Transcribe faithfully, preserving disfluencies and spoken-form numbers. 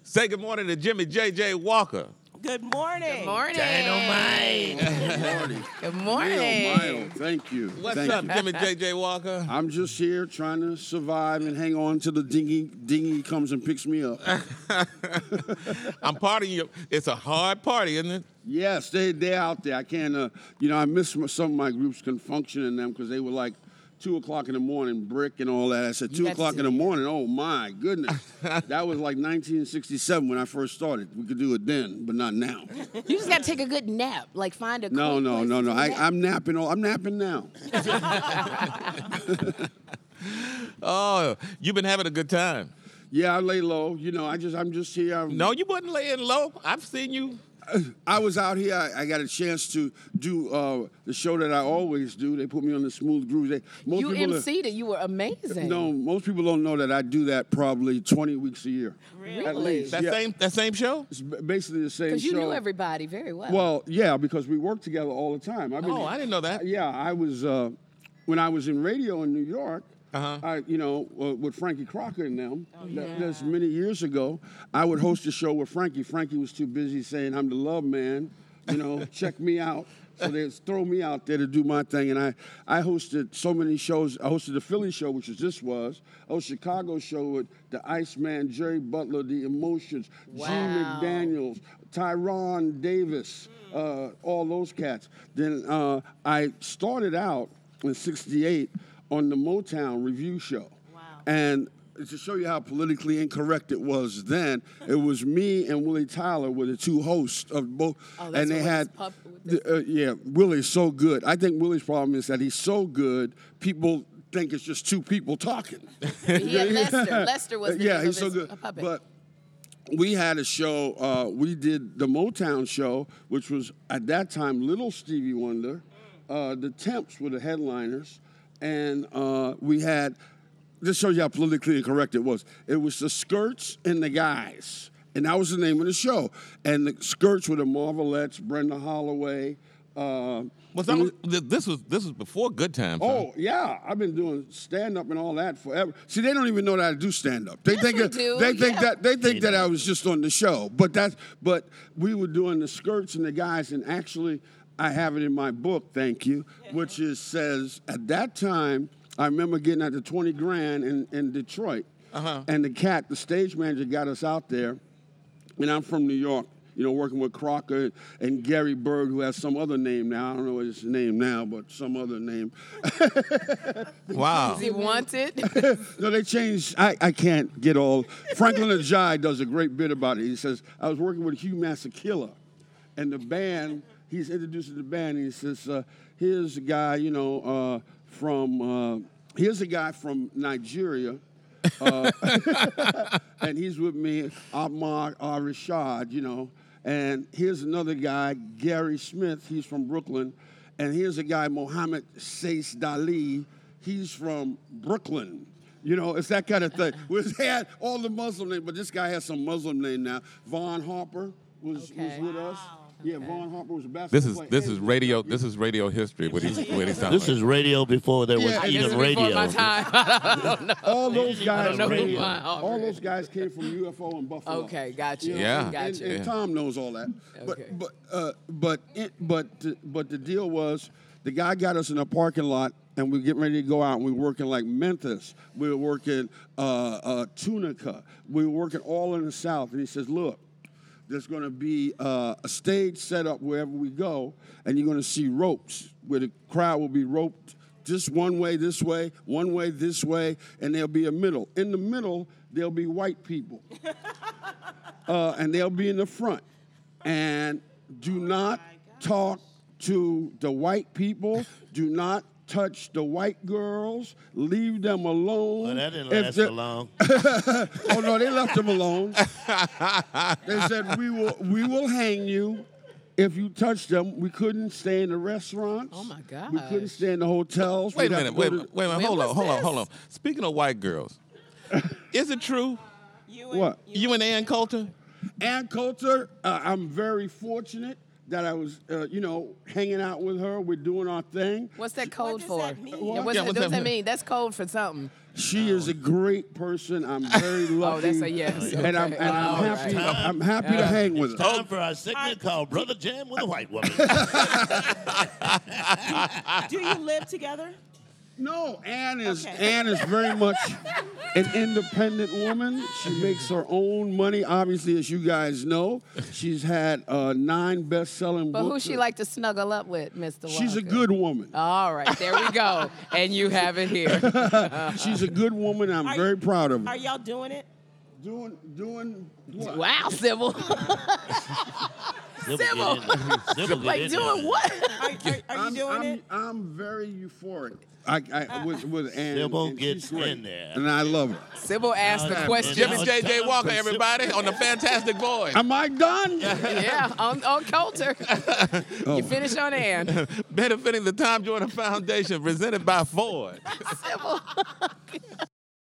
Say good morning to Jimmy J J Walker. Good morning. Good morning. Dynamite. Good morning. Good morning. Real mild. Thank you. What's Thank up, you. Jimmy J J Walker? I'm just here trying to survive and hang on till the dinghy dinghy comes and picks me up. I'm partying you. It's a hard party, isn't it? Yes, they they're out there. I can't. Uh, you know, I miss my, some of my groups can function in them because they were like two o'clock in the morning, brick and all that. I said two got o'clock to- in the morning. Oh my goodness, that was like nineteen sixty-seven when I first started. We could do it then, but not now. You just got to take a good nap. Like find a No, quick no, place no, to no. do I, that. I'm napping. All I'm napping now. Oh, you've been having a good time. Yeah, I lay low. You know, I just I'm just here. I'm, No, you wasn't laying low. I've seen you. I was out here. I, I got a chance to do uh, the show that I always do. They put me on the Smooth Grooves. They, most You people emceed it. You were amazing. No, most people don't know that I do that probably twenty weeks a year. Really? At least. That Yeah. same that same show? It's b- basically the same Because you show. knew everybody very well. Well, yeah, because we work together all the time. I've been, Oh, I didn't know that. Yeah, I was uh, when I was in radio in New York. Uh-huh. I, you know, uh, with Frankie Crocker and them, that, that's many years ago. I would host a show with Frankie. Frankie was too busy saying, "I'm the love man," you know, check me out. So they throw me out there to do my thing, and I, I hosted so many shows. I hosted the Philly show, which is this was. I hosted Chicago show with the Iceman, Jerry Butler, the Emotions, Wow. Gene McDaniels, Tyron Davis, uh, all those cats. Then uh, I started out in sixty-eight on the Motown review show. Wow. And to show you how politically incorrect it was then, it was me and Willie Tyler were the two hosts of both. Oh, that's and they what had, was pup- with the, uh, yeah, Willie's so good. I think Willie's problem is that he's so good, people think it's just two people talking. he had Lester. Lester was the yeah, name he's of so his good. a puppet. But we had a show. Uh, we did the Motown show, which was at that time Little Stevie Wonder. Uh, the Temps were the headliners, and uh, we had. This shows you how politically incorrect it was. It was the Skirts and the Guys, and that was the name of the show. And the Skirts were the Marvelettes, Brenda Holloway. Uh, Was it was- that, this was this was before Good Times. huh? Oh yeah, I've been doing stand up and all that forever. See, they don't even know that I do stand up. They Yes, think we that, do, they think yeah. that they think that I was just on the show. But that's but we were doing the Skirts and the Guys, and actually I have it in my book. Thank you, which is says at that time I remember getting at the twenty grand in in Detroit, Uh-huh. and the cat, the stage manager, got us out there, and I'm from New York. You know, working with Crocker and Gary Berg, who has some other name now. I don't know what his name now, but some other name. Wow. Is he wanted? No, they changed. I, I can't get all. Franklin Ajay does a great bit about it. He says, I was working with Hugh Masekela, and the band, he's introducing the band, and he says, uh, here's a guy, you know, uh, from, uh, here's a guy from Nigeria, uh, and he's with me, Ahmad Arishad, you know, and here's another guy, Gary Smith, he's from Brooklyn, and here's a guy, Mohammed Saif Dali, he's from Brooklyn. You know, it's that kind of thing. We had all the Muslim names, but this guy has some Muslim name now. Vaughn Harper was, Okay. was with us. Yeah, Vaughn Harper was a basketball This is player. this is And- radio this is radio history. What he's what he's talking This is radio before there was Yeah, and This is even before radio. my time. All those guys, know who came- Vaughn Harper all is. those guys came from U F O and Buffalo. Okay, got you. know, Yeah. and, Got and, you. and Yeah. Tom knows all that. Okay. But but uh, but it, but the, but the deal was the guy got us in a parking lot and we were getting ready to go out and we were working like Memphis. We were working uh, uh, Tunica. We were working all in the South. And he says, look, there's going to be uh, a stage set up wherever we go, and you're going to see ropes where the crowd will be roped just one way this way, one way this way, and there'll be a middle. In the middle, there'll be white people, uh, and they'll be in the front. And do not talk to the white people. Do not touch the white girls. Leave them alone. Well, that didn't If last the- so long. Oh no, they left them alone. They said we will we will hang you if you touch them. We couldn't stay in the restaurants. Oh, my We couldn't gosh. stay in the hotels. Wait a We'd have minute, to wait, go a to- minute, wait a minute, When hold on, was hold on, this? hold on. Speaking of white girls, is it true? You and, What? You and Ann Coulter? Ann Coulter, uh, I'm very fortunate that I was, uh, you know, hanging out with her. We're doing our thing. What's that code does for? that mean? Yeah, what's Yeah, that, what's what's that that mean? That's code for something. She is a great person. I'm very lucky. Oh, that's a yes. And I'm, Okay. and I'm All happy. right. I'm happy to hang with her. Time for our segment called Brother Jam with a White Woman. Do you live together? No, Ann is Okay. Ann is very much an independent woman. She makes her own money. Obviously, as you guys know, she's had uh, nine best-selling But books. who she like to snuggle up with, Mister Walker? She's a good woman. All right, there we go. And you have it here. She's a good woman. I'm Are very you- proud of her. Are y'all doing it? Doing, doing what? Wow, Sybil. Sybil, get in there. Sybil, get Like in doing there. what? Are, are, are you I'm, doing I'm, it? I'm very euphoric. I, I with with Ann. Sybil and gets she's great. in there. and I love her. Sybil asked the Now, question. now Jimmy it's J J time Walker, for Sybil. everybody, on the Fantastic Voice. Am I done? Yeah, on, on Coulter. Oh. You finished on Ann. Benefiting the Tom Jordan Foundation, presented by Ford. Sybil.